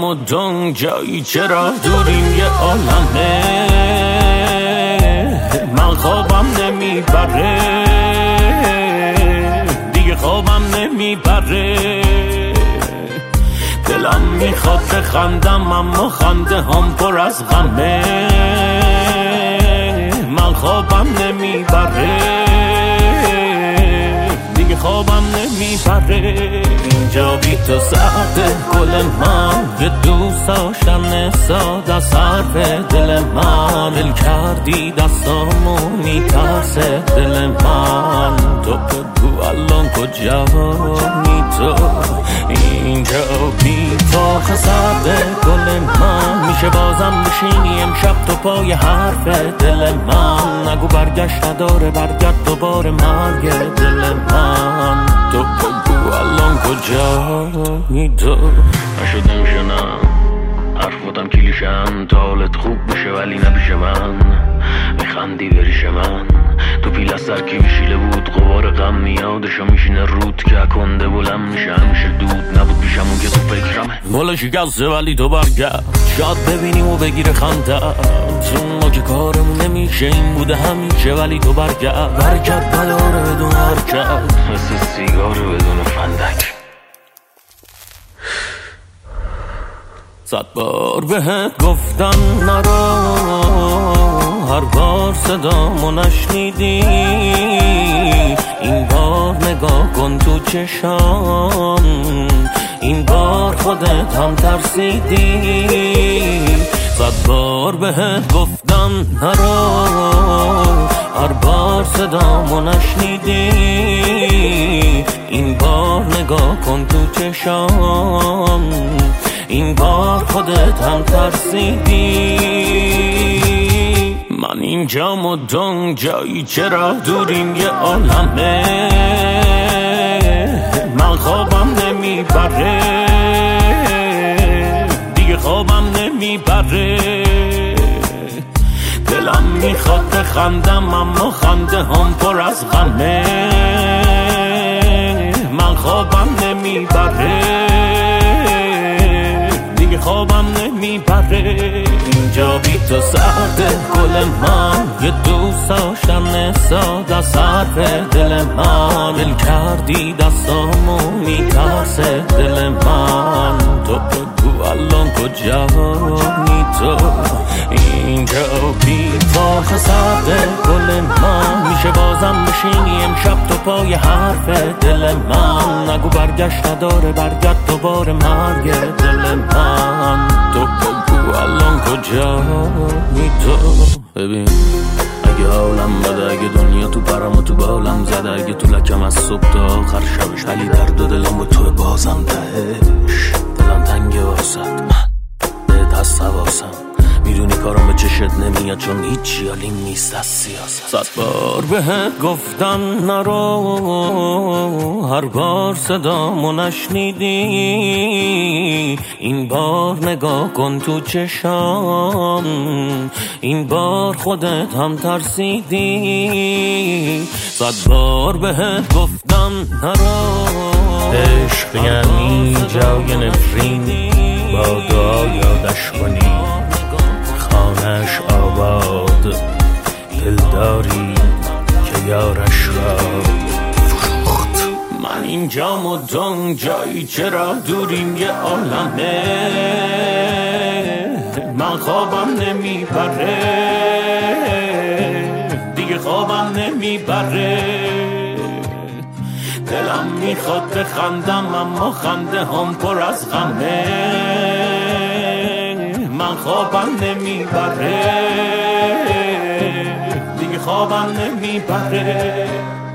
و دنگ جایی چرا دوریم یه عالمه من خوابم نمیبره دیگه خوابم نمیبره دلم میخواد بخندم اما خنده هم پر از غمه من خوابم نمیبره دیگه خوابم نمیبره اینجا بی تو سرده گل من یه دوست داشتن ساده از حرف دل من دل کردی دستامو میترسه دل من تو بگو الان کجایی تو اینجا بی تو سرده گل من میشه بازم بشینی امشب تو پای حرف دل من نگو برگشت نداره برگرد دوباره مرگ دل من تو بگو الان کجایی تو نشده میشنم حرفاتم کلیشن تا حالت خوب بشه ولی نبیشه من میخندی بریش من تو پیل از سرکی بیشیله بود غبار غم میادشو میشینه رود که کنده بلند میشه همیشه دود نبود پیشمون که تو فکرمه بالا شکسته ولی تو برگرد شاید ببینیم و بگیره خنده چون ما که کارمون نمیشه این بوده همیشه ولی تو برگرد نداره بدون حرکت مثل سیگار بدون فندک 100 بار بهت گفتم نرو هر بار صدامو نشنیدی این بار نگاه کن تو چشام این بار خودت هم ترسیدی 100 بار بهت گفتم نرو هر بار صدامو نشنیدی این بار نگاه کن تو چشام این بار خودت هم ترسیدی من اینجام و دنگ جایی چرا دوریم یه عالمه من خوابم نمیبره دیگه خوابم نمیبره دلم میخواد بخندم اما خنده هم پر از غمه من خوابم نمیبره خوابم نمیبره اینجا بی تو سرده گل من یه دوست داشتم ساده از حرف دل من دل کردی دستامو میترسه دل من تو بگو الان کجایی تو اینجا بی تو سرده گل من میشه بازم بشینی امشب تو پای حرف دل من نگو برگشت نداره برگرد دوباره مرگ دل من تو بگو الان کجایی تو ببین اگه حالم بده اگه دنیا تو پرم و تو بالم زده اگه تو لکم از صبح تا آخر شبش ولی درد و دلم با تو بازم تهش دلم تنگه واسد من بهت هست حواسم میدونی کارم به چشت نمیاد چون هیچی حالیم نیست از سیاست 100 بار بهت گفتم نرو هر بار صدامو نشنیدی این بار نگاه کن تو چشام این بار خودت هم ترسیدی 100 بار بهت گفتم نرو عشق یعنی جای نفرین با دعا یادش کنی خانش آباد دلداری که یارش را فروخت من اینجام و دنگ جایی چرا دوریم یه عالمه من خوابم نمیبره دیگه خوابم نمیبره دلم میخواد بخندم اما خنده هم پر از غمه من خوابم نمیبره دیگه خوابم نمیبره